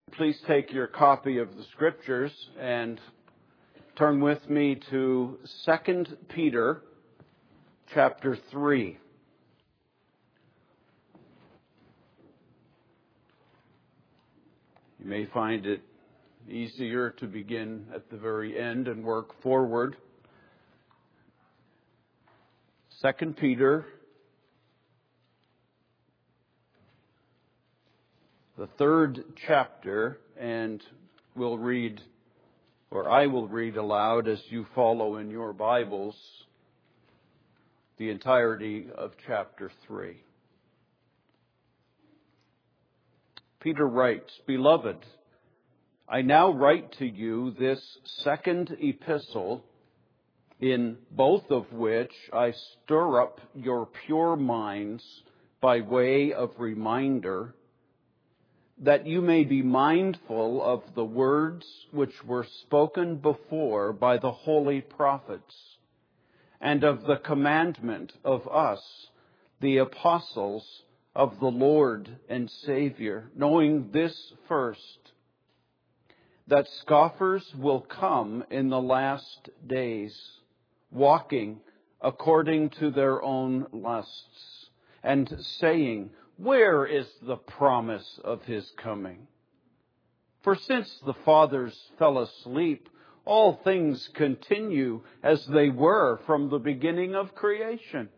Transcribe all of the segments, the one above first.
Please take your copy of the Scriptures and turn with me to 2 Peter chapter 3. You may find it easier to begin at the very end and work forward. 2 Peter, the third chapter, and I will read aloud as you follow in your Bibles the entirety of chapter 3. Peter writes, "Beloved, I now write to you this second epistle, in both of which I stir up your pure minds by way of reminder, that you may be mindful of the words which were spoken before by the holy prophets, and of the commandment of us, the apostles of the Lord and Savior, knowing this first, that scoffers will come in the last days, walking according to their own lusts, and saying, 'Where is the promise of his coming?' For since the fathers fell asleep, all things continue as they were from the beginning of creation.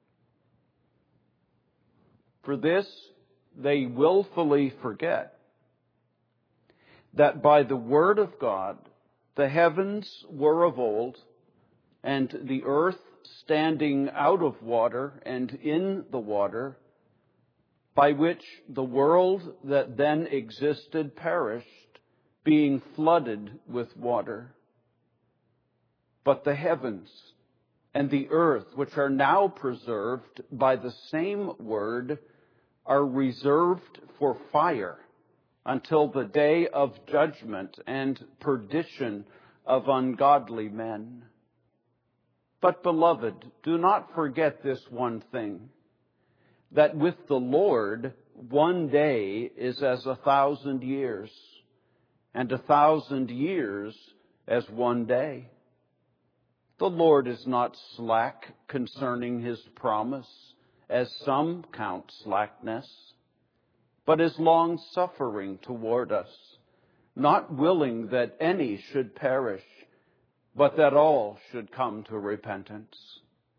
For this they willfully forget that by the word of God the heavens were of old, and the earth standing out of water and in the water, by which the world that then existed perished, being flooded with water. But the heavens and the earth, which are now preserved by the same word, are reserved for fire until the day of judgment and perdition of ungodly men. But, beloved, do not forget this one thing, that with the Lord 1 day is as 1,000 years, and 1,000 years as 1 day. The Lord is not slack concerning his promise, as some count slackness, but is long-suffering toward us, not willing that any should perish, but that all should come to repentance.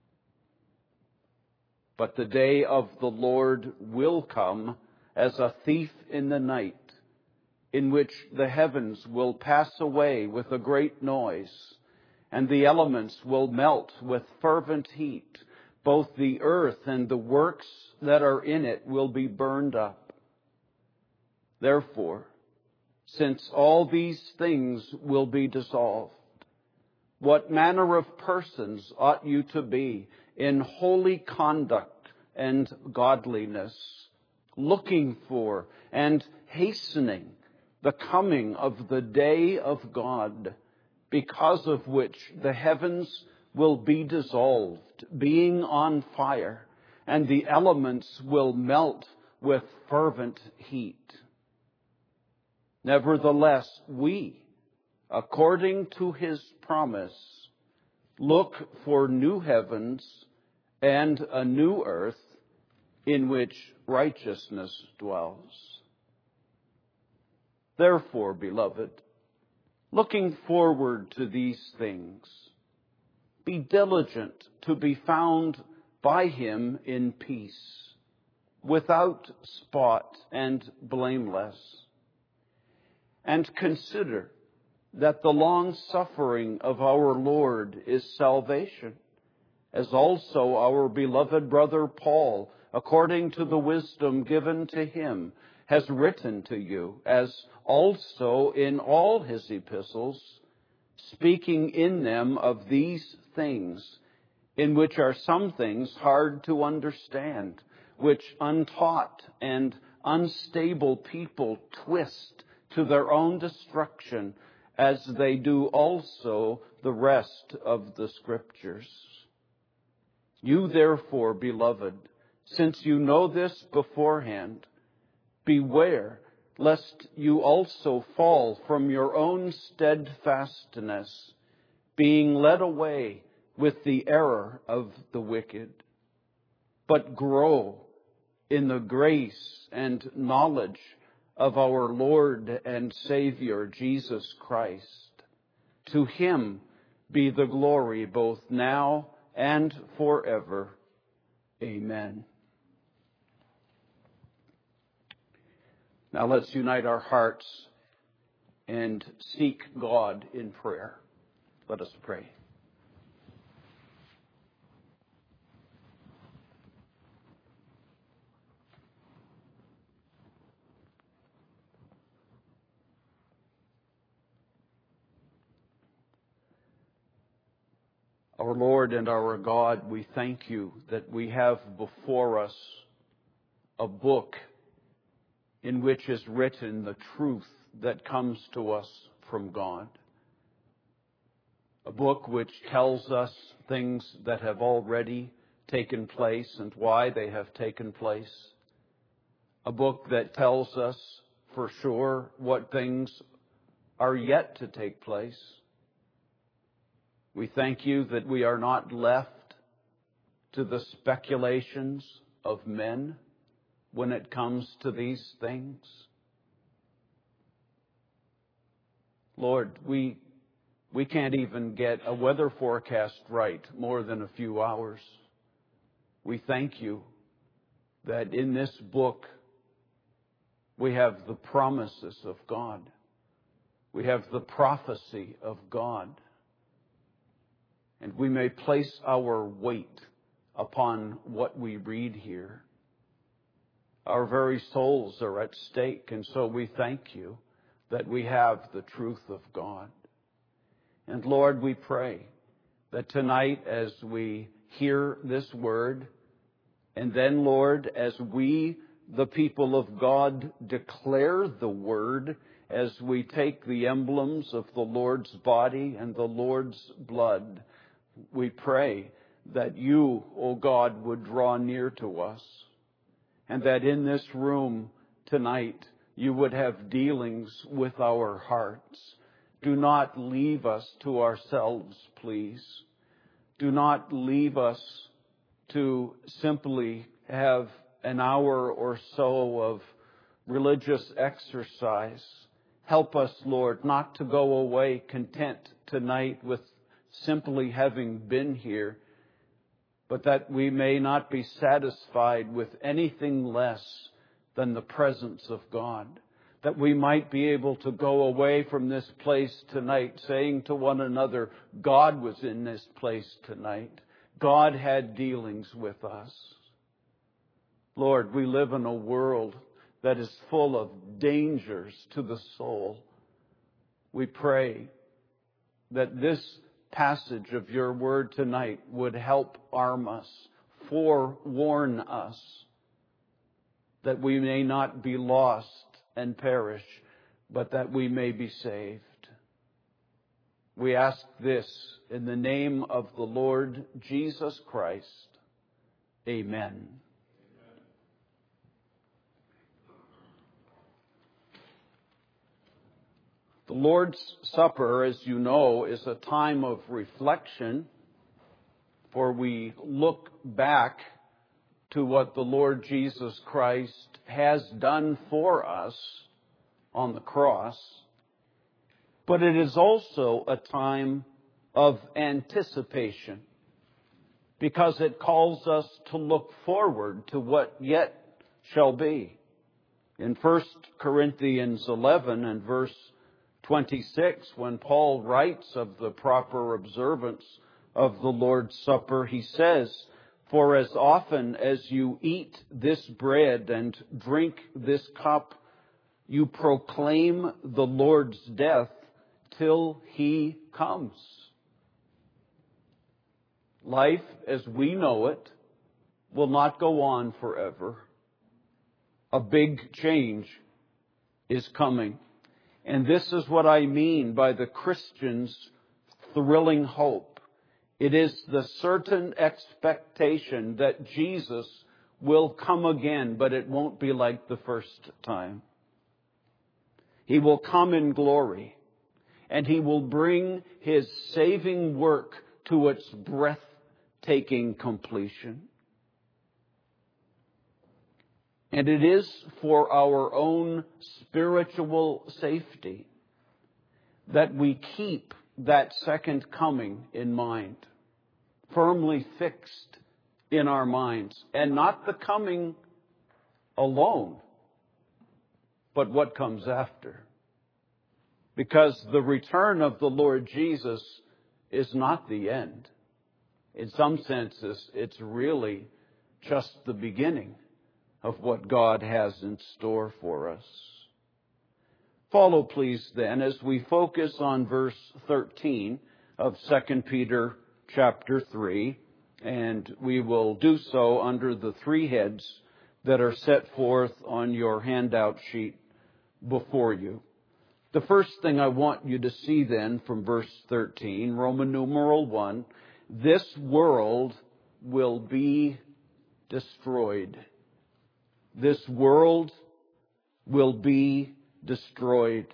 But the day of the Lord will come as a thief in the night, in which the heavens will pass away with a great noise, and the elements will melt with fervent heat. Both the earth and the works that are in it will be burned up. Therefore, since all these things will be dissolved, what manner of persons ought you to be in holy conduct and godliness, looking for and hastening the coming of the day of God, because of which the heavens will be dissolved, being on fire, and the elements will melt with fervent heat. Nevertheless, we, according to his promise, look for new heavens and a new earth in which righteousness dwells. Therefore, beloved, looking forward to these things, be diligent to be found by him in peace, without spot and blameless. And consider that the long suffering of our Lord is salvation, as also our beloved brother Paul, according to the wisdom given to him, has written to you, as also in all his epistles, speaking in them of these things, in which are some things hard to understand, which untaught and unstable people twist to their own destruction, as they do also the rest of the Scriptures. You therefore, beloved, since you know this beforehand, beware lest you also fall from your own steadfastness, being led away with the error of the wicked. But grow in the grace and knowledge of our Lord and Savior, Jesus Christ. To him be the glory both now and forever. Amen. Now let's unite our hearts and seek God in prayer. Let us pray. Our Lord and our God, we thank you that we have before us a book in which is written the truth that comes to us from God. A book which tells us things that have already taken place and why they have taken place. A book that tells us for sure what things are yet to take place. We thank you that we are not left to the speculations of men when it comes to these things. Lord, we can't even get a weather forecast right more than a few hours. We thank you that in this book we have the promises of God. We have the prophecy of God. And we may place our weight upon what we read here. Our very souls are at stake, and so we thank you that we have the truth of God. And Lord, we pray that tonight as we hear this word, and then, Lord, as we, the people of God, declare the word, as we take the emblems of the Lord's body and the Lord's blood, we pray that you, O God, would draw near to us, and that in this room tonight you would have dealings with our hearts. Do not leave us to ourselves, please. Do not leave us to simply have an hour or so of religious exercise. Help us, Lord, not to go away content tonight with simply having been here, but that we may not be satisfied with anything less than the presence of God. That we might be able to go away from this place tonight saying to one another, God was in this place tonight. God had dealings with us. Lord, we live in a world that is full of dangers to the soul. We pray that this passage of your word tonight would help arm us, forewarn us, that we may not be lost and perish, but that we may be saved. We ask this in the name of the Lord Jesus Christ. Amen. The Lord's Supper, as you know, is a time of reflection, for we look back to what the Lord Jesus Christ has done for us on the cross. But it is also a time of anticipation, because it calls us to look forward to what yet shall be. In 1 Corinthians 11 and verse 26, when Paul writes of the proper observance of the Lord's Supper, he says, "For as often as you eat this bread and drink this cup, you proclaim the Lord's death till he comes." Life as we know it will not go on forever. A big change is coming. And this is what I mean by the Christian's thrilling hope. It is the certain expectation that Jesus will come again, but it won't be like the first time. He will come in glory, and He will bring His saving work to its breathtaking completion. And it is for our own spiritual safety that we keep that second coming in mind, firmly fixed in our minds, and not the coming alone, but what comes after. Because the return of the Lord Jesus is not the end. In some senses, it's really just the beginning of what God has in store for us. Follow, please, then, as we focus on verse 13 of 2 Peter chapter 3, and we will do so under the three heads that are set forth on your handout sheet before you. The first thing I want you to see then from verse 13, Roman numeral 1, this world will be destroyed. This world will be destroyed.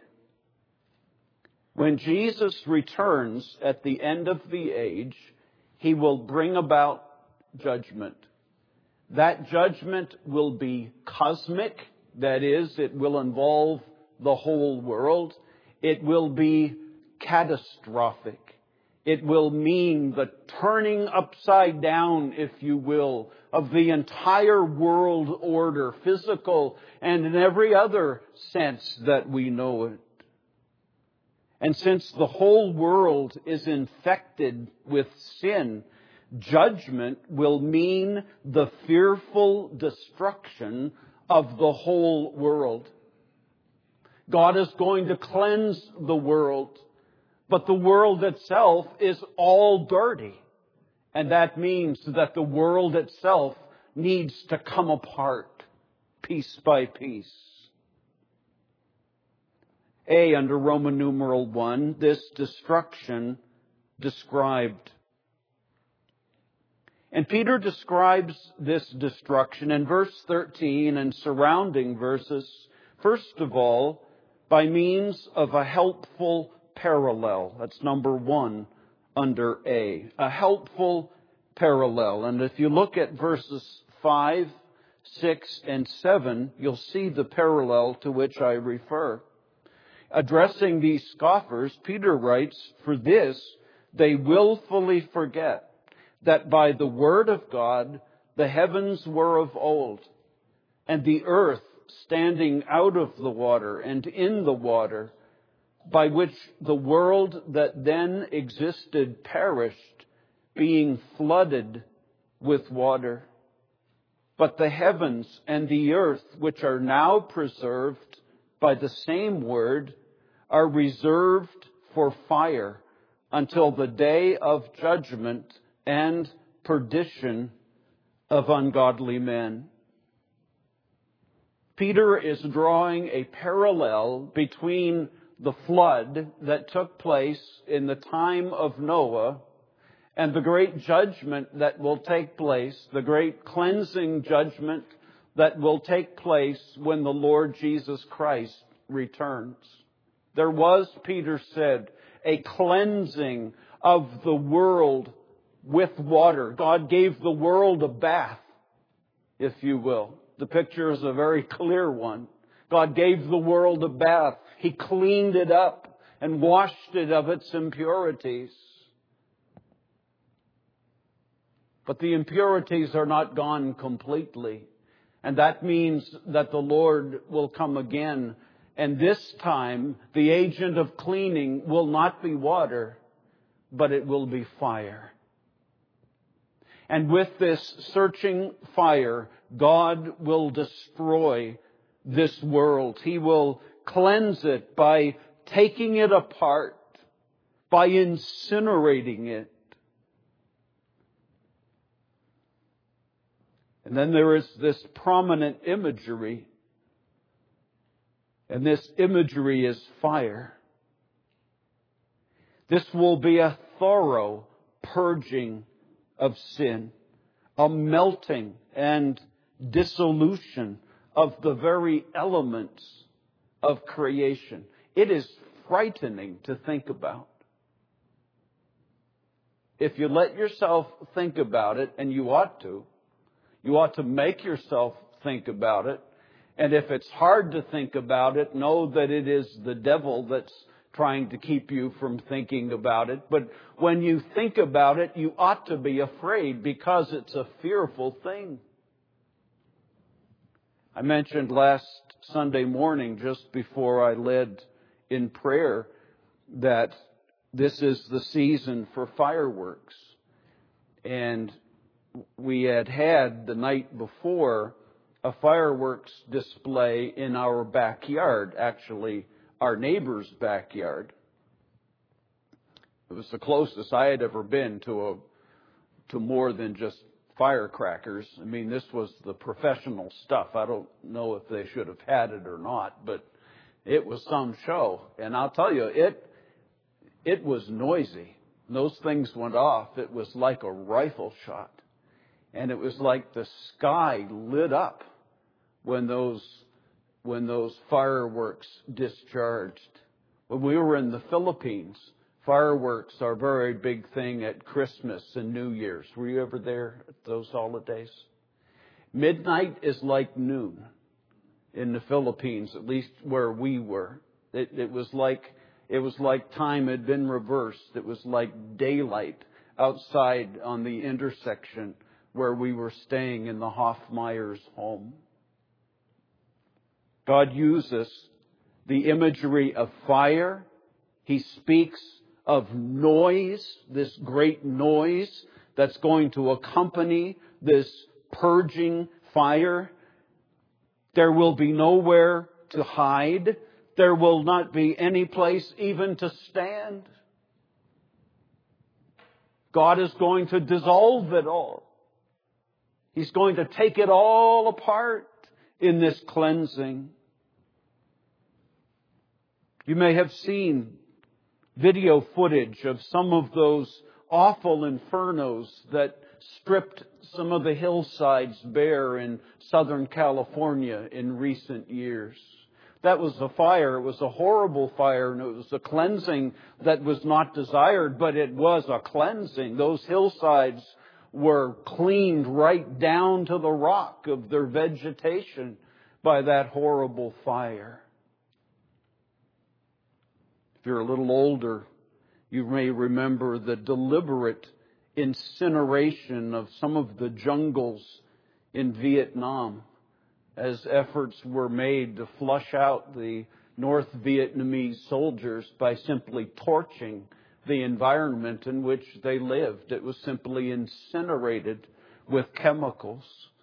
When Jesus returns at the end of the age, He will bring about judgment. That judgment will be cosmic. That is, it will involve the whole world. It will be catastrophic. It will mean the turning upside down, if you will, of the entire world order, physical and in every other sense that we know it. And since the whole world is infected with sin, judgment will mean the fearful destruction of the whole world. God is going to cleanse the world, but the world itself is all dirty. And that means that the world itself needs to come apart piece by piece. A, under Roman numeral 1, this destruction described. And Peter describes this destruction in verse 13 and surrounding verses, first of all, by means of a helpful parallel. That's number 1 under A. A helpful parallel. And if you look at verses 5, 6, and 7, you'll see the parallel to which I refer. Addressing these scoffers, Peter writes, "For this they willfully forget that by the word of God the heavens were of old, and the earth standing out of the water and in the water, by which the world that then existed perished, being flooded with water. But the heavens and the earth, which are now preserved by the same word, are reserved for fire until the day of judgment and perdition of ungodly men." Peter is drawing a parallel between the flood that took place in the time of Noah and the great judgment that will take place, the great cleansing judgment that will take place when the Lord Jesus Christ returns. There was, Peter said, a cleansing of the world with water. God gave the world a bath, if you will. The picture is a very clear one. God gave the world a bath. He cleaned it up and washed it of its impurities. But the impurities are not gone completely. And that means that the Lord will come again. And this time, the agent of cleaning will not be water, but it will be fire. And with this searching fire, God will destroy this world. He will cleanse it by taking it apart, by incinerating it. And then there is this prominent imagery. And this imagery is fire. This will be a thorough purging of sin, a melting and dissolution of the very elements of creation. It is frightening to think about. If you let yourself think about it, and you ought to make yourself think about it. And if it's hard to think about it, know that it is the devil that's trying to keep you from thinking about it. But when you think about it, you ought to be afraid, because it's a fearful thing. I mentioned last Sunday morning, just before I led in prayer, that this is the season for fireworks. And we had the night before a fireworks display in our backyard, actually our neighbor's backyard. It was the closest I had ever been to more than just firecrackers. I mean, this was the professional stuff. I don't know if they should have had it or not, but it was some show. And I'll tell you, it was noisy. Those things went off. It was like a rifle shot. And it was like the sky lit up when those fireworks discharged. When we were in the Philippines, fireworks are a very big thing at Christmas and New Year's. Were you ever there at those holidays? Midnight is like noon in the Philippines, at least where we were. It was like time had been reversed. It was like daylight outside on the intersection where we were staying in the Hoffmeyer's home. God uses the imagery of fire. He speaks of noise, this great noise that's going to accompany this purging fire. There will be nowhere to hide. There will not be any place even to stand. God is going to dissolve it all. He's going to take it all apart in this cleansing. You may have seen video footage of some of those awful infernos that stripped some of the hillsides bare in Southern California in recent years. That was a fire. It was a horrible fire, and it was a cleansing that was not desired, but it was a cleansing. Those hillsides were cleaned right down to the rock of their vegetation by that horrible fire. If you're a little older, you may remember the deliberate incineration of some of the jungles in Vietnam as efforts were made to flush out the North Vietnamese soldiers by simply torching the environment in which they lived. It was simply incinerated with chemicals.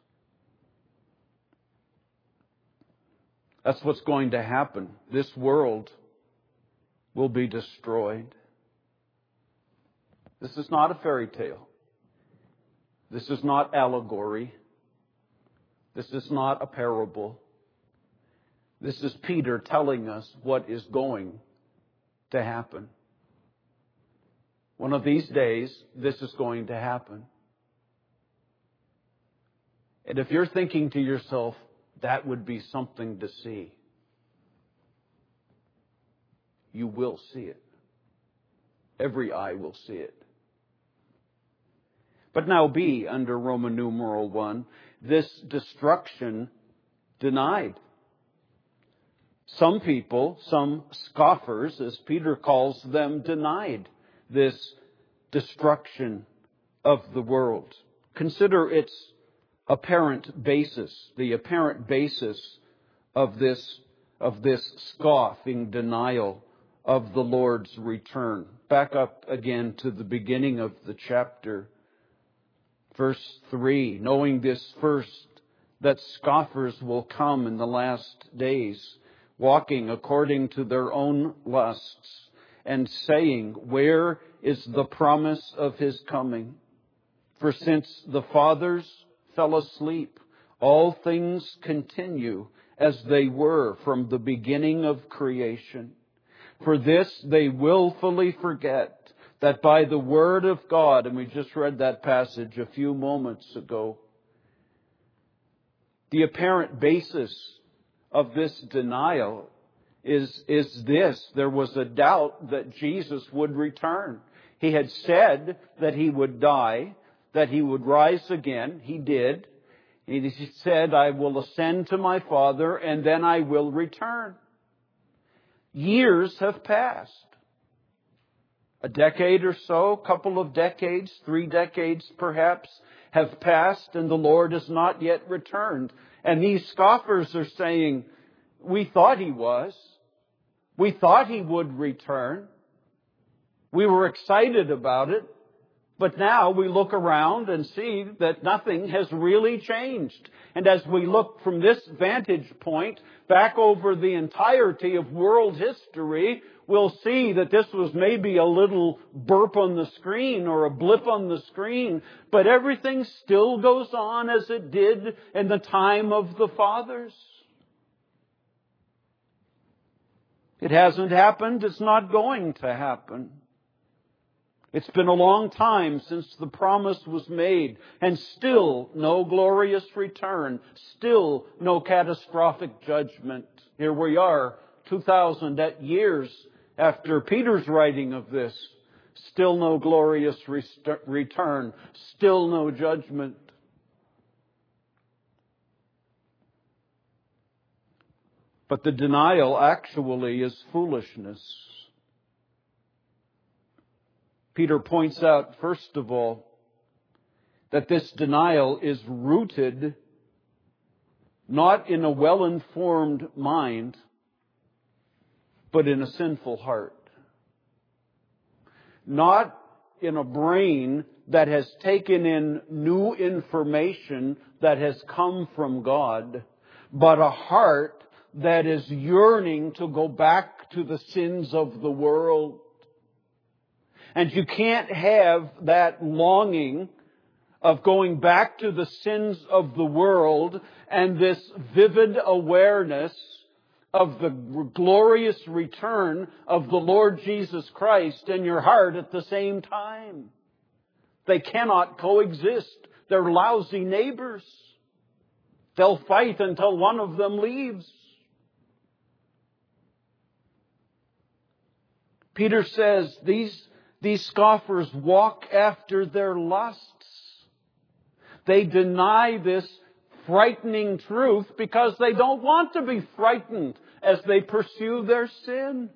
That's what's going to happen. This world will be destroyed. This is not a fairy tale. This is not allegory. This is not a parable. This is Peter telling us what is going to happen. One of these days, this is going to happen. And if you're thinking to yourself, that would be something to see, you will see it. Every eye will see it. But now B, under Roman numeral 1, this destruction denied. Some people, some scoffers, as Peter calls them, denied this destruction of the world. Consider its apparent basis, the apparent basis of this scoffing denial of the Lord's return. Back up again to the beginning of the chapter. Verse 3, knowing this first, that scoffers will come in the last days, walking according to their own lusts, and saying, where is the promise of his coming? For since the fathers fell asleep, all things continue as they were from the beginning of creation. For this they willfully forget that by the word of God, and we just read that passage a few moments ago, the apparent basis of this denial is this. There was a doubt that Jesus would return. He had said that He would die, that He would rise again. He did. He said, I will ascend to my Father, and then I will return. Years have passed. A decade or so, couple of decades, 3 decades perhaps, have passed, and the Lord has not yet returned. And these scoffers are saying, we thought He was. We thought He would return. We were excited about it. But now we look around and see that nothing has really changed. And as we look from this vantage point back over the entirety of world history, we'll see that this was maybe a little burp on the screen or a blip on the screen, but everything still goes on as it did in the time of the fathers. It hasn't happened. It's not going to happen. It's been a long time since the promise was made, and still no glorious return, still no catastrophic judgment. Here we are, 2,000 years after Peter's writing of this, still no glorious return, still no judgment. But the denial actually is foolishness. Peter points out, first of all, that this denial is rooted not in a well-informed mind, but in a sinful heart. Not in a brain that has taken in new information that has come from God, but a heart that is yearning to go back to the sins of the world. And you can't have that longing of going back to the sins of the world and this vivid awareness of the glorious return of the Lord Jesus Christ in your heart at the same time. They cannot coexist. They're lousy neighbors. They'll fight until one of them leaves. Peter says these scoffers walk after their lusts. They deny this frightening truth because they don't want to be frightened as they pursue their sin.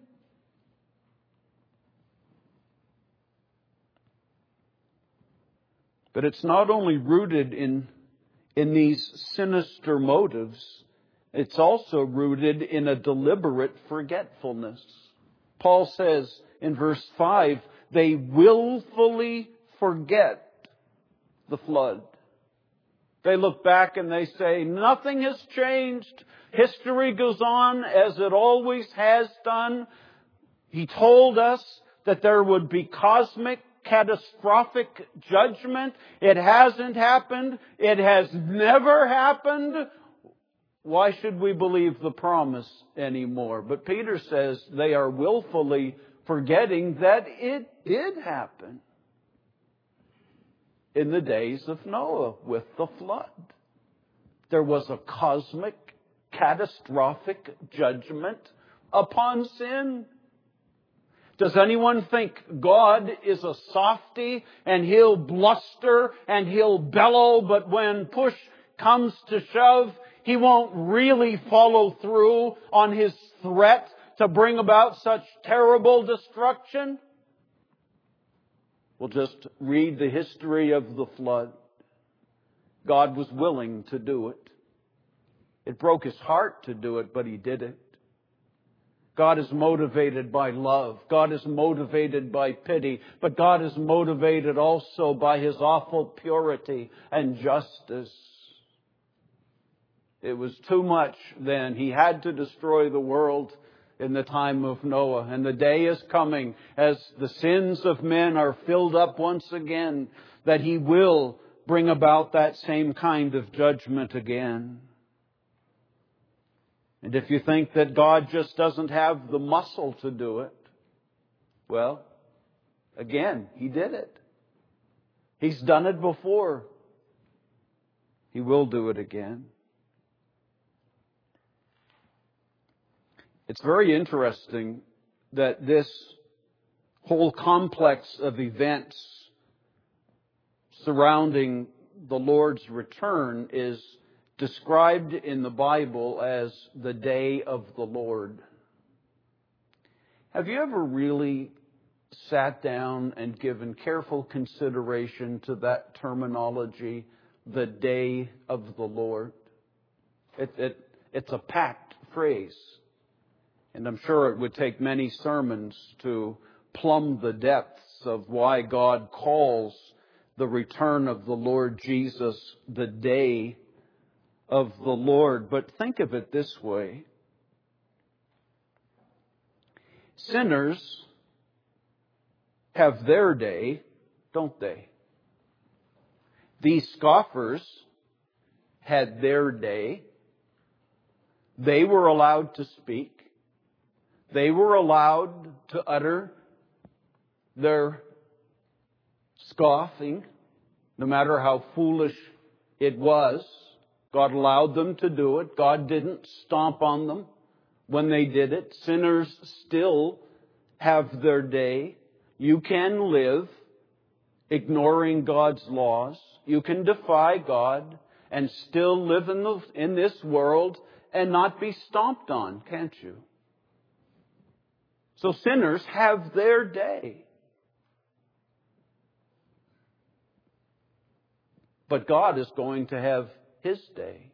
But it's not only rooted in these sinister motives, it's also rooted in a deliberate forgetfulness. Paul says in verse 5, they willfully forget the flood. They look back and they say, nothing has changed. History goes on as it always has done. He told us that there would be cosmic, catastrophic judgment. It hasn't happened. It has never happened. Why should we believe the promise anymore? But Peter says they are willfully forgetting that it did happen in the days of Noah with the flood. There was a cosmic, catastrophic judgment upon sin. Does anyone think God is a softy and He'll bluster and He'll bellow, but when push comes to shove, He won't really follow through on His threat to bring about such terrible destruction? We'll just read the history of the flood. God was willing to do it. It broke His heart to do it, but He did it. God is motivated by love. God is motivated by pity. But God is motivated also by His awful purity and justice. It was too much then. He had to destroy the world in the time of Noah. And the day is coming as the sins of men are filled up once again that He will bring about that same kind of judgment again. And if you think that God just doesn't have the muscle to do it, well, again, He did it. He's done it before. He will do it again. It's very interesting that this whole complex of events surrounding the Lord's return is described in the Bible as the day of the Lord. Have you ever really sat down and given careful consideration to that terminology, the day of the Lord? It's a packed phrase. And I'm sure it would take many sermons to plumb the depths of why God calls the return of the Lord Jesus the day of the Lord. But think of it this way. Sinners have their day, don't they? These scoffers had their day. They were allowed to speak. They were allowed to utter their scoffing, no matter how foolish it was. God allowed them to do it. God didn't stomp on them when they did it. Sinners still have their day. You can live ignoring God's laws. You can defy God and still live in this world and not be stomped on, can't you? So sinners have their day. But God is going to have His day.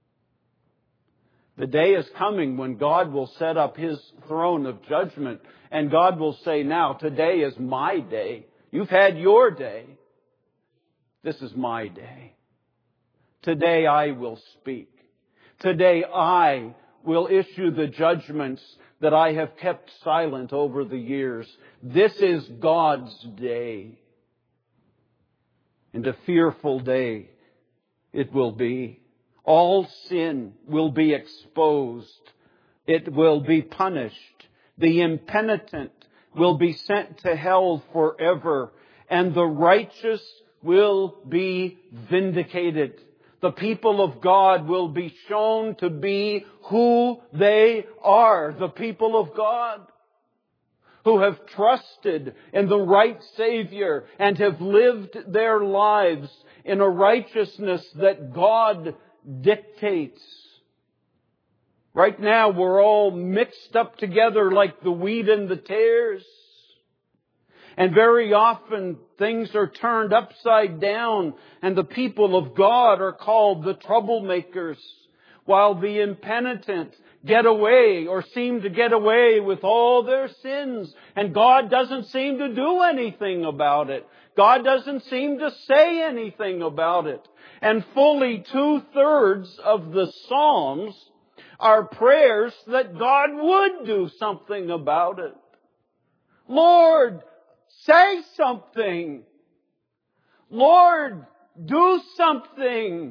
The day is coming when God will set up His throne of judgment and God will say, now, today is my day. You've had your day. This is my day. Today I will speak. Today I will issue the judgments that I have kept silent over the years. This is God's day. And a fearful day it will be. All sin will be exposed. It will be punished. The impenitent will be sent to hell forever. And the righteous will be vindicated. The people of God will be shown to be who they are. The people of God who have trusted in the right Savior and have lived their lives in a righteousness that God dictates. Right now we're all mixed up together like the wheat and the tares. And very often things are turned upside down and the people of God are called the troublemakers, while the impenitent get away or seem to get away with all their sins. And God doesn't seem to do anything about it. God doesn't seem to say anything about it. And fully 2/3 of the Psalms are prayers that God would do something about it. Lord, say something. Lord, do something.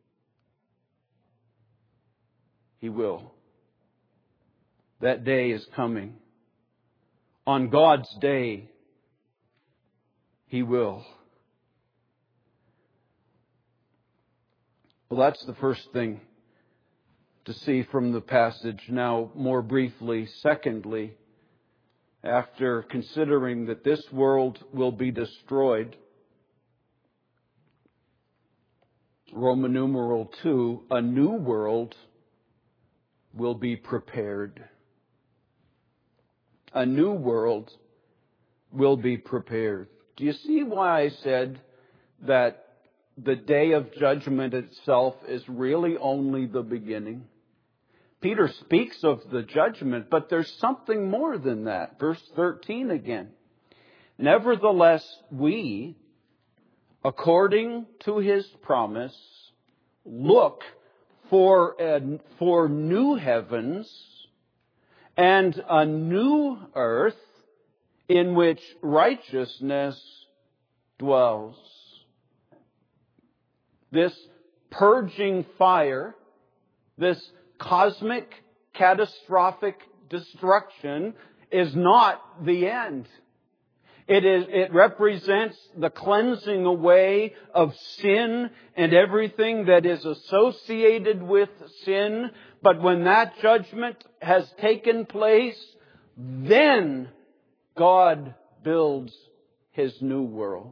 He will. That day is coming. On God's day, He will. Well, that's the first thing to see from the passage. Now, more briefly, secondly, after considering that this world will be destroyed, Roman numeral 2, a new world will be prepared. A new world will be prepared. Do you see why I said that the day of judgment itself is really only the beginning? Peter speaks of the judgment, but there's something more than that. Verse 13 again. Nevertheless, we, according to His promise, look for new heavens and a new earth in which righteousness dwells. This purging fire, this cosmic, catastrophic destruction is not the end. It represents the cleansing away of sin and everything that is associated with sin. But when that judgment has taken place, then God builds His new world.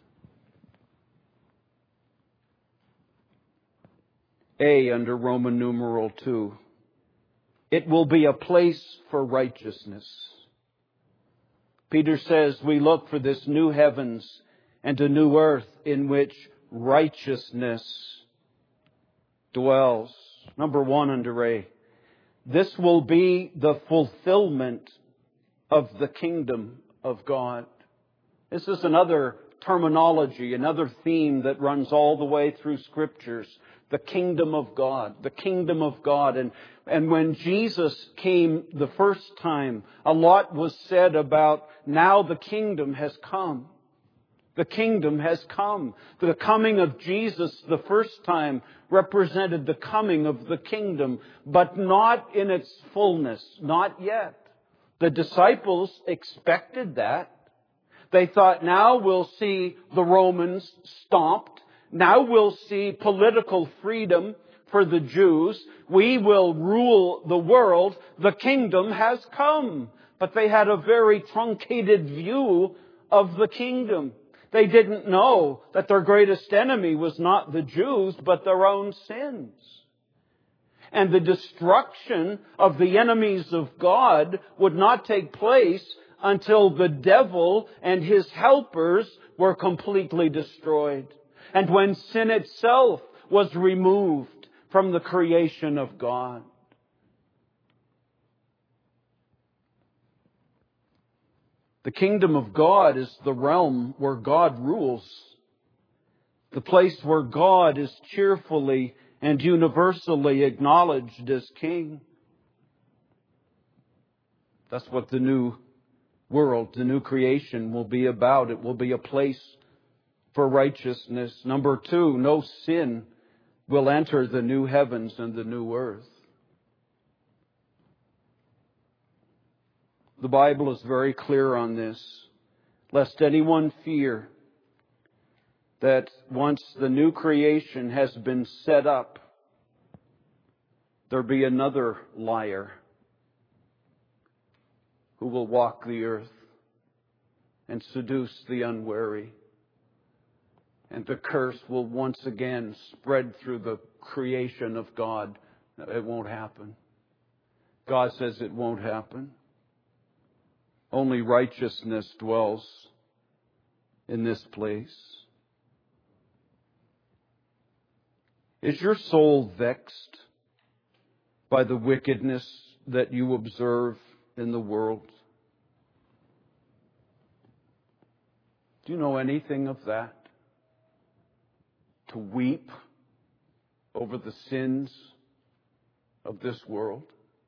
A, under Roman numeral 2. It will be a place for righteousness. Peter says we look for this new heavens and a new earth in which righteousness dwells. Number 1 under A. This will be the fulfillment of the kingdom of God. This is another terminology, another theme that runs all the way through Scriptures. The kingdom of God. The kingdom of God. And when Jesus came the first time, a lot was said about now the kingdom has come. The kingdom has come. The coming of Jesus the first time represented the coming of the kingdom, but not in its fullness. Not yet. The disciples expected that. They thought, now we'll see the Romans stomped. Now we'll see political freedom for the Jews. We will rule the world. The kingdom has come. But they had a very truncated view of the kingdom. They didn't know that their greatest enemy was not the Jews, but their own sins. And the destruction of the enemies of God would not take place until the devil and his helpers were completely destroyed. And when sin itself was removed from the creation of God. The kingdom of God is the realm where God rules. The place where God is cheerfully and universally acknowledged as King. That's what the new world, the new creation will be about. It will be a place for righteousness. Number 2, no sin will enter the new heavens and the new earth. The Bible is very clear on this. Lest anyone fear that once the new creation has been set up, there be another liar who will walk the earth and seduce the unwary. And the curse will once again spread through the creation of God. It won't happen. God says it won't happen. Only righteousness dwells in this place. Is your soul vexed by the wickedness that you observe in the world? Do you know anything of that? To weep over the sins of this world?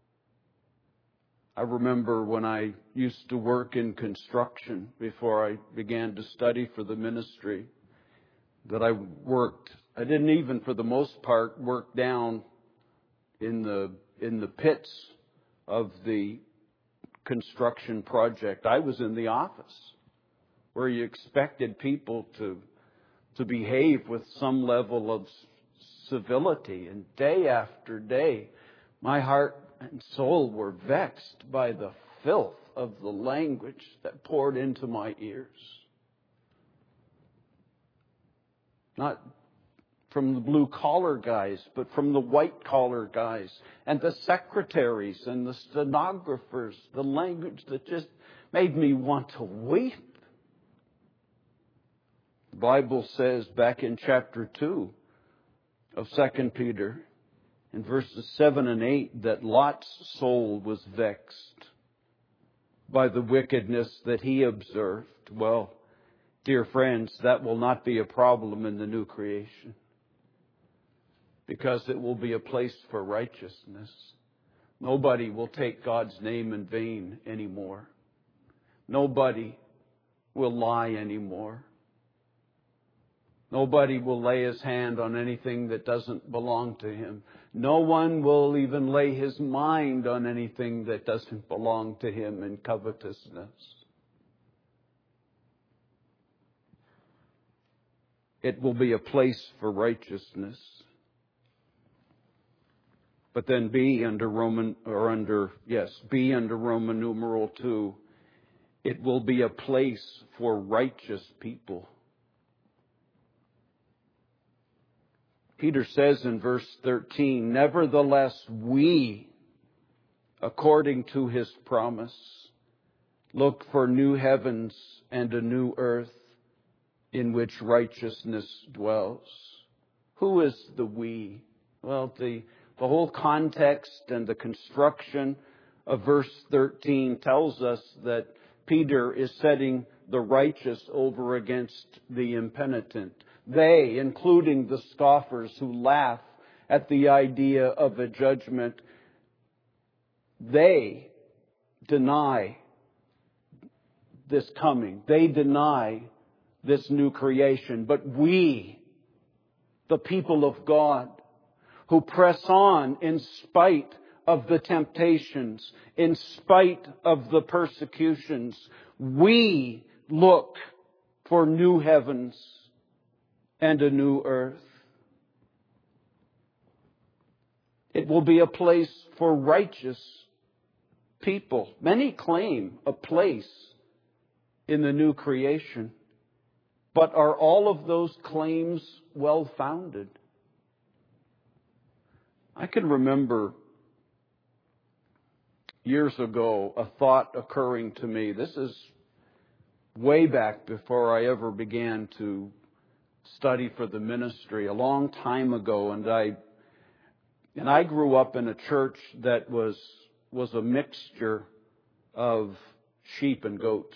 I remember when I used to work in construction before I began to study for the ministry, that I didn't even for the most part work down in the pits of the construction project. I was in the office where you expected people to behave with some level of civility. And day after day, my heart and soul were vexed by the filth of the language that poured into my ears. Not from the blue-collar guys, but from the white-collar guys and the secretaries and the stenographers, the language that just made me want to weep. The Bible says back in chapter 2 of 2 Peter, in verses 7 and 8, that Lot's soul was vexed by the wickedness that he observed. Well, dear friends, that will not be a problem in the new creation, because it will be a place for righteousness. Nobody will take God's name in vain anymore. Nobody will lie anymore. Nobody will lay his hand on anything that doesn't belong to him. No one will even lay his mind on anything that doesn't belong to him in covetousness. It will be a place for righteousness. But then B under Roman numeral 2, it will be a place for righteous people. Peter says in verse 13, nevertheless we, according to his promise, look for new heavens and a new earth in which righteousness dwells. Who is the we? Well, the whole context and the construction of verse 13 tells us that Peter is setting the righteous over against the impenitent. They, including the scoffers who laugh at the idea of a judgment, they deny this coming. They deny this new creation. But we, the people of God, who press on in spite of the temptations, in spite of the persecutions, we look for new heavens and a new earth. It will be a place for righteous people. Many claim a place in the new creation. But are all of those claims well-founded? I can remember years ago a thought occurring to me. This is way back before I ever began to study for the ministry, a long time ago, and I grew up in a church that was a mixture of sheep and goats.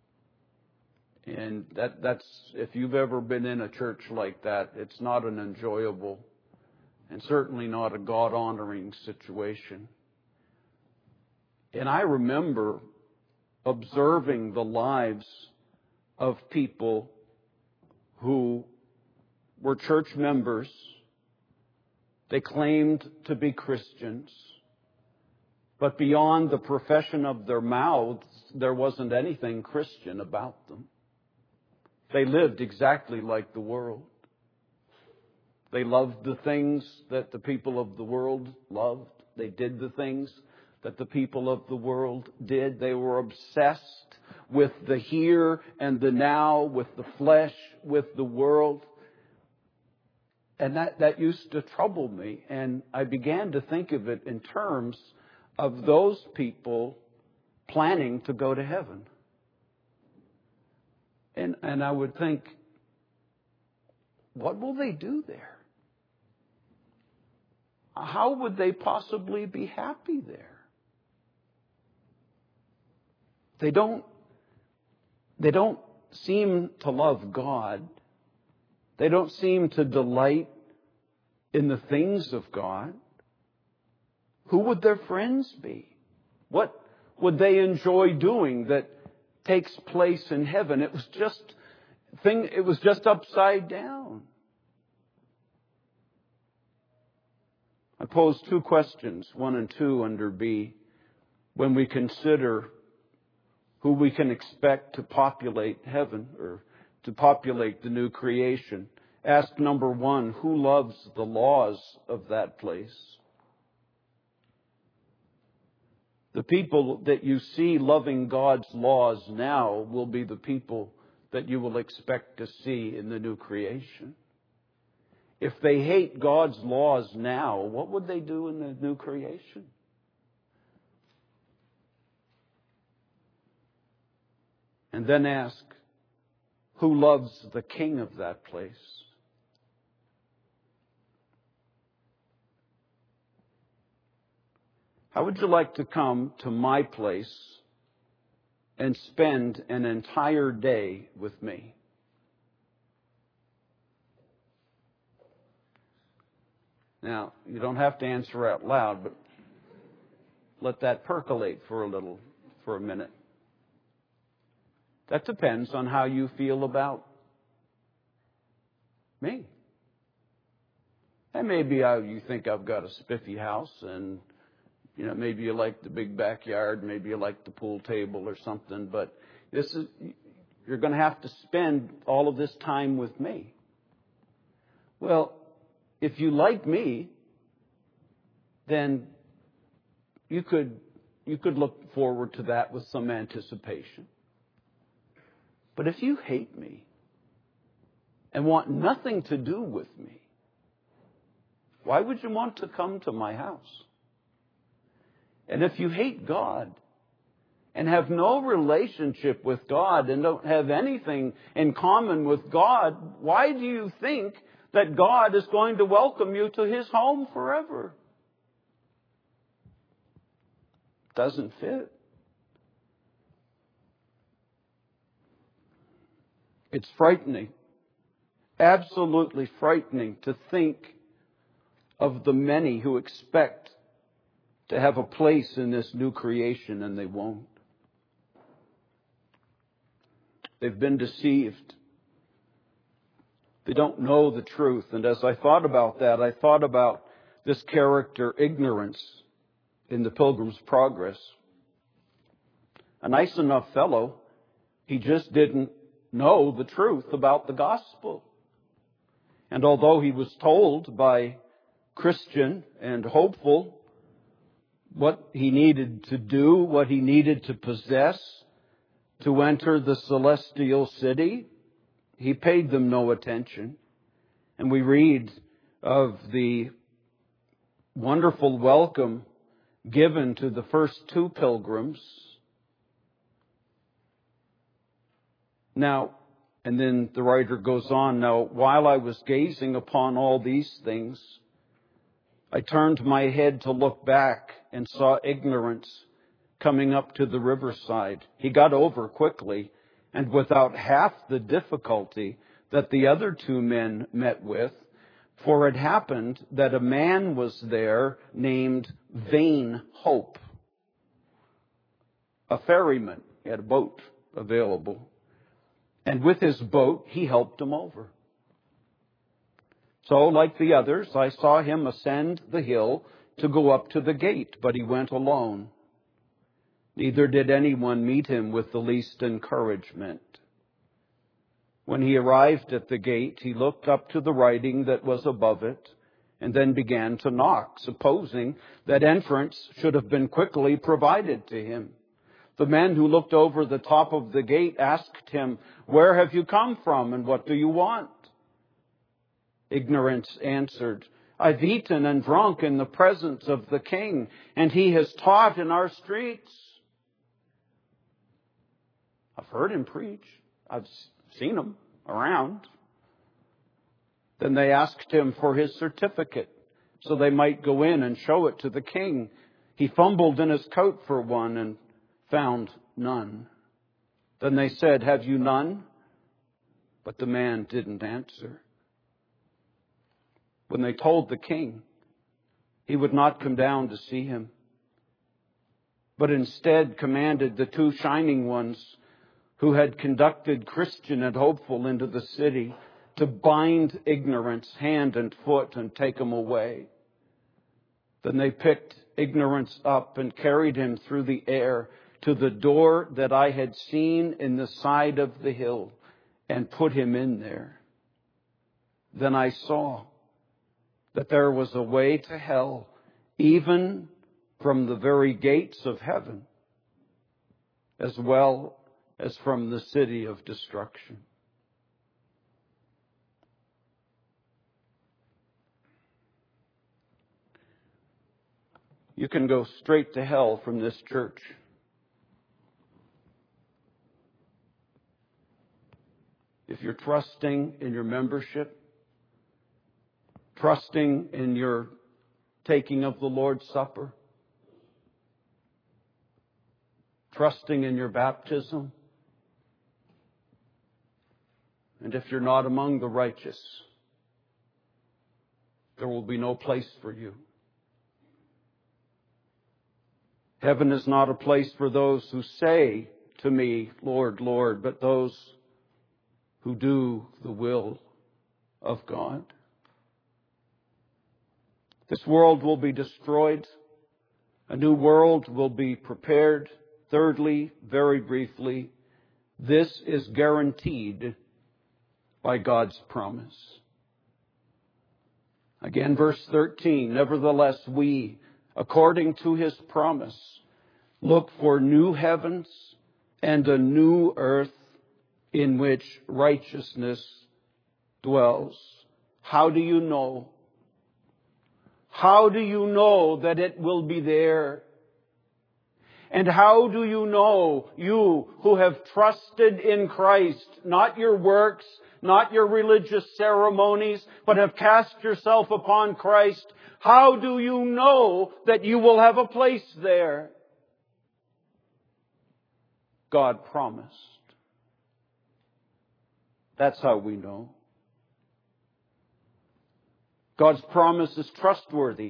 And that's if you've ever been in a church like that, it's not an enjoyable and certainly not a God-honoring situation. And I remember observing the lives of people who were church members. They claimed to be Christians, but beyond the profession of their mouths, there wasn't anything Christian about them. They lived exactly like the world. They loved the things that the people of the world loved. They did the things that the people of the world did. They were obsessed with the here and the now, with the flesh, with the world. And that used to trouble me. And I began to think of it in terms of those people planning to go to heaven. And I would think, what will they do there? How would they possibly be happy there? They don't seem to love God. They don't seem to delight in the things of God. Who would their friends be? What would they enjoy doing that takes place in heaven? It was just upside down. I pose two questions, 1 and 2 under B, when we consider who we can expect to populate heaven or to populate the new creation. Ask number 1, who loves the laws of that place? The people that you see loving God's laws now will be the people that you will expect to see in the new creation. If they hate God's laws now, what would they do in the new creation? And then ask, who loves the King of that place? How would you like to come to my place and spend an entire day with me? Now, you don't have to answer out loud, but let that percolate for a minute. That depends on how you feel about me. And maybe you think I've got a spiffy house, and maybe you like the big backyard, maybe you like the pool table or something, but you're going to have to spend all of this time with me. Well, if you like me, then you could look forward to that with some anticipation. But if you hate me and want nothing to do with me, why would you want to come to my house? And if you hate God and have no relationship with God and don't have anything in common with God, why do you think that God is going to welcome you to His home forever? Doesn't fit. It's frightening, absolutely frightening to think of the many who expect to have a place in this new creation and they won't. They've been deceived. They don't know the truth. And as I thought about that, I thought about this character, ignorance, in the Pilgrim's Progress. A nice enough fellow, he just didn't know the truth about the gospel. And although he was told by Christian and hopeful what he needed to do, what he needed to possess to enter the celestial city, he paid them no attention. And we read of the wonderful welcome given to the first two pilgrims. Now, and then the writer goes on, now, while I was gazing upon all these things, I turned my head to look back and saw ignorance coming up to the riverside. He got over quickly and without half the difficulty that the other two men met with, for it happened that a man was there named Vain Hope, a ferryman. He had a boat available. And with his boat, he helped him over. So, like the others, I saw him ascend the hill to go up to the gate, but he went alone. Neither did anyone meet him with the least encouragement. When he arrived at the gate, he looked up to the writing that was above it, and then began to knock, supposing that entrance should have been quickly provided to him. The men who looked over the top of the gate asked him, "Where have you come from, and what do you want?" Ignorance answered, "I've eaten and drunk in the presence of the king, and he has taught in our streets." I've heard him preach. I've seen him around. Then they asked him for his certificate so they might go in and show it to the king. He fumbled in his coat for one and found none. Then they said, "Have you none?" But the man didn't answer. When they told the king, he would not come down to see him, but instead commanded the two shining ones who had conducted Christian and hopeful into the city to bind ignorance hand and foot and take him away. Then they picked ignorance up and carried him through the air to the door that I had seen in the side of the hill and put him in there. Then I saw that there was a way to hell, even from the very gates of heaven, as well as from the city of destruction. You can go straight to hell from this church. If you're trusting in your membership, trusting in your taking of the Lord's Supper, trusting in your baptism, and if you're not among the righteous, there will be no place for you. Heaven is not a place for those who say to me, "Lord, Lord," but those who do the will of God. This world will be destroyed. A new world will be prepared. Thirdly, very briefly, this is guaranteed by God's promise. Again, verse 13, nevertheless, we, according to His promise, look for new heavens and a new earth in which righteousness dwells. How do you know? How do you know that it will be there? And how do you know, you who have trusted in Christ, not your works, not your religious ceremonies, but have cast yourself upon Christ, how do you know that you will have a place there? God promised. That's how we know. God's promise is trustworthy,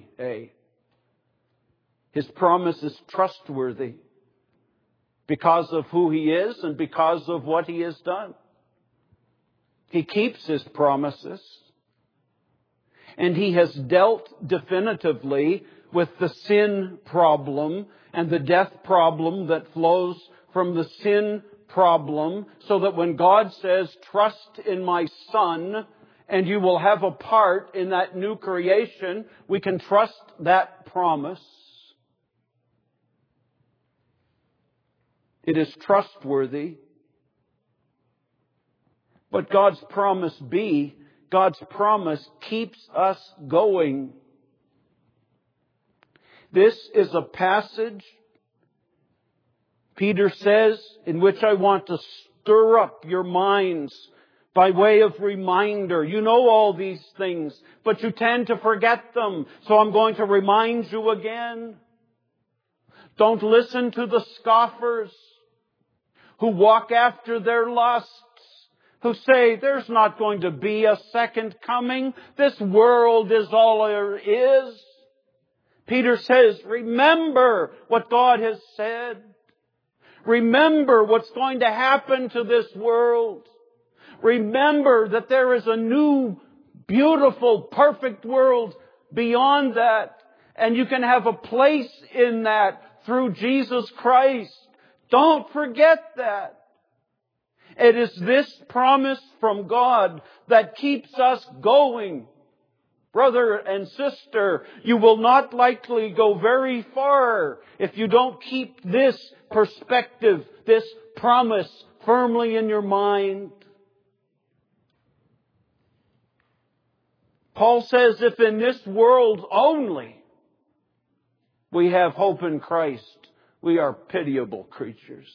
His promise is trustworthy because of who He is and because of what He has done. He keeps His promises. And He has dealt definitively with the sin problem and the death problem that flows from the sin problem, so that when God says, trust in my Son, and you will have a part in that new creation, we can trust that promise. It is trustworthy. But God's promise keeps us going. This is a passage, Peter says, in which I want to stir up your minds by way of reminder. You know all these things, but you tend to forget them. So I'm going to remind you again. Don't listen to the scoffers who walk after their lusts, who say there's not going to be a second coming. This world is all there is. Peter says, remember what God has said. Remember what's going to happen to this world. Remember that there is a new, beautiful, perfect world beyond that. And you can have a place in that through Jesus Christ. Don't forget that. It is this promise from God that keeps us going. Brother and sister, you will not likely go very far if you don't keep this perspective, this promise firmly in your mind. Paul says, if in this world only we have hope in Christ, we are pitiable creatures.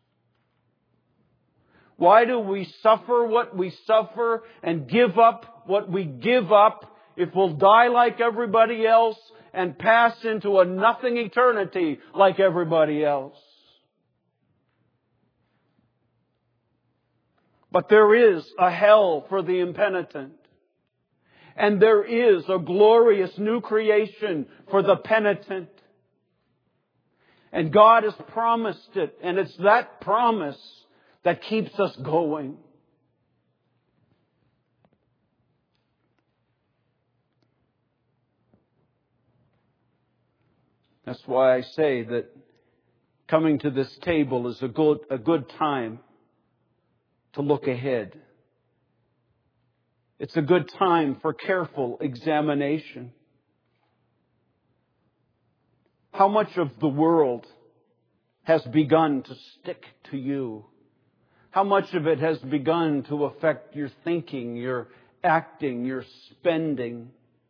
Why do we suffer what we suffer and give up what we give up if we'll die like everybody else and pass into a nothing eternity like everybody else? But there is a hell for the impenitent. And there is a glorious new creation for the penitent. And God has promised it. And it's that promise that keeps us going. That's why I say that coming to this table is a good time to look ahead. It's a good time for careful examination. How much of the world has begun to stick to you? How much of it has begun to affect your thinking, your acting, your spending?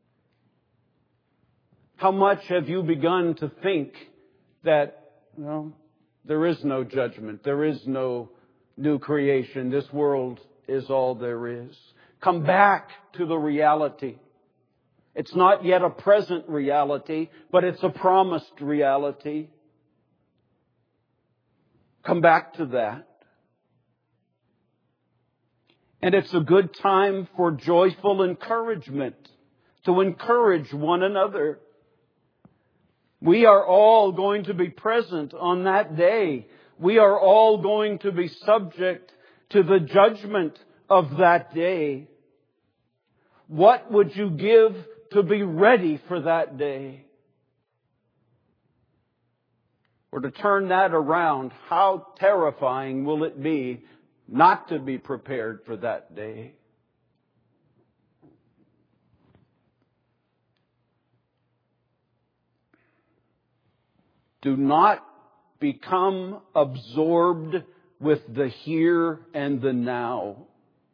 How much have you begun to think that, there is no judgment, there is no new creation, this world is all there is? Come back to the reality. It's not yet a present reality, but it's a promised reality. Come back to that. And it's a good time for joyful encouragement, to encourage one another. We are all going to be present on that day. We are all going to be subject to the judgment of that day. What would you give to be ready for that day? Or to turn that around, how terrifying will it be not to be prepared for that day? Do not become absorbed with the here and the now.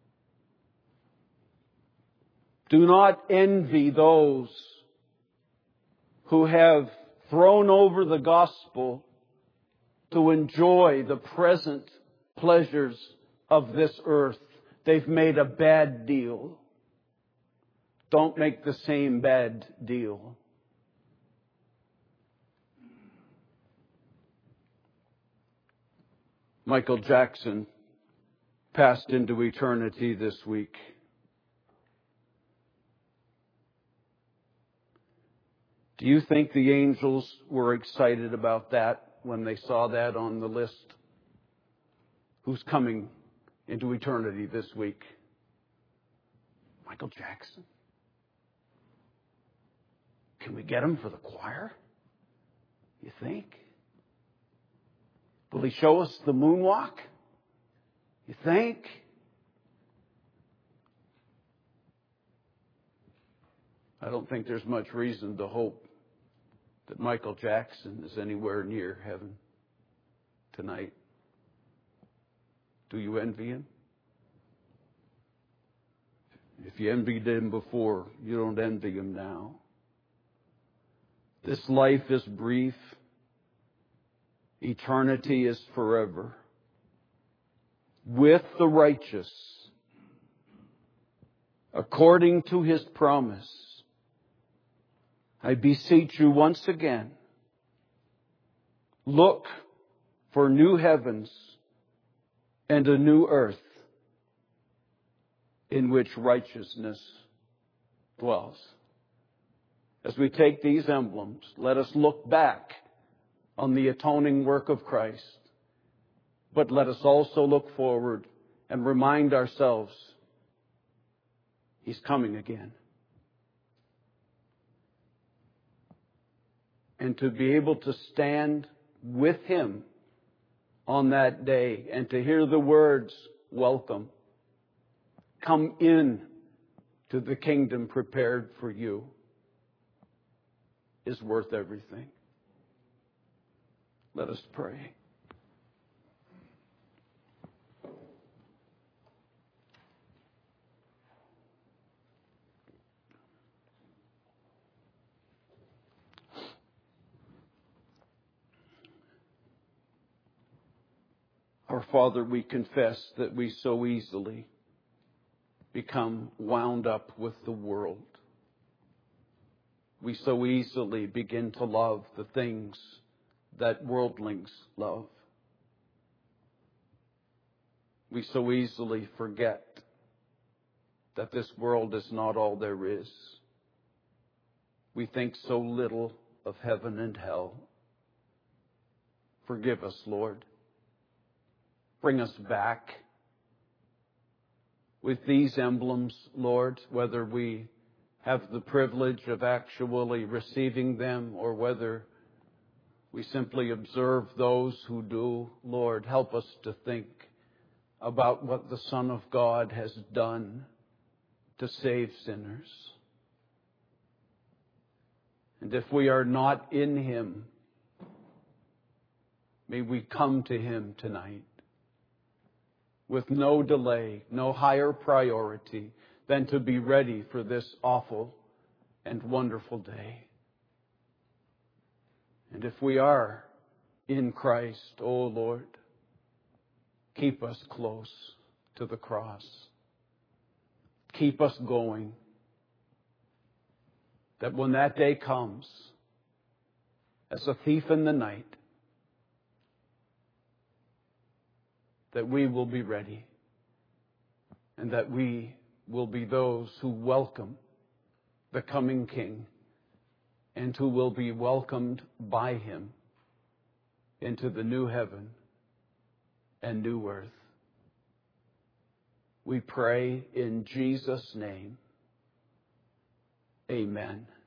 Do not envy those who have thrown over the gospel to enjoy the present pleasures of this earth. They've made a bad deal. Don't make the same bad deal. Michael Jackson passed into eternity this week. Do you think the angels were excited about that when they saw that on the list? Who's coming into eternity this week? Michael Jackson. Can we get him for the choir? You think? Will he show us the moonwalk? You think? I don't think there's much reason to hope that Michael Jackson is anywhere near heaven tonight. Do you envy him? If you envied him before, you don't envy him now. This life is brief. Eternity is forever. With the righteous, according to His promise, I beseech you once again, look for new heavens and a new earth in which righteousness dwells. As we take these emblems, let us look back on the atoning work of Christ, but let us also look forward and remind ourselves He's coming again. And to be able to stand with Him on that day and to hear the words, welcome, come in to the kingdom prepared for you, is worth everything. Let us pray. Our Father, we confess that we so easily become wound up with the world. We so easily begin to love the things that worldlings love. We so easily forget that this world is not all there is. We think so little of heaven and hell. Forgive us, Lord. Bring us back with these emblems, Lord, whether we have the privilege of actually receiving them or whether we simply observe those who do. Lord, help us to think about what the Son of God has done to save sinners. And if we are not in Him, may we come to Him tonight with no delay, no higher priority than to be ready for this awful and wonderful day. And if we are in Christ, O Lord, keep us close to the cross. Keep us going, that when that day comes, as a thief in the night, that we will be ready and that we will be those who welcome the coming King and who will be welcomed by Him into the new heaven and new earth. We pray in Jesus' name. Amen.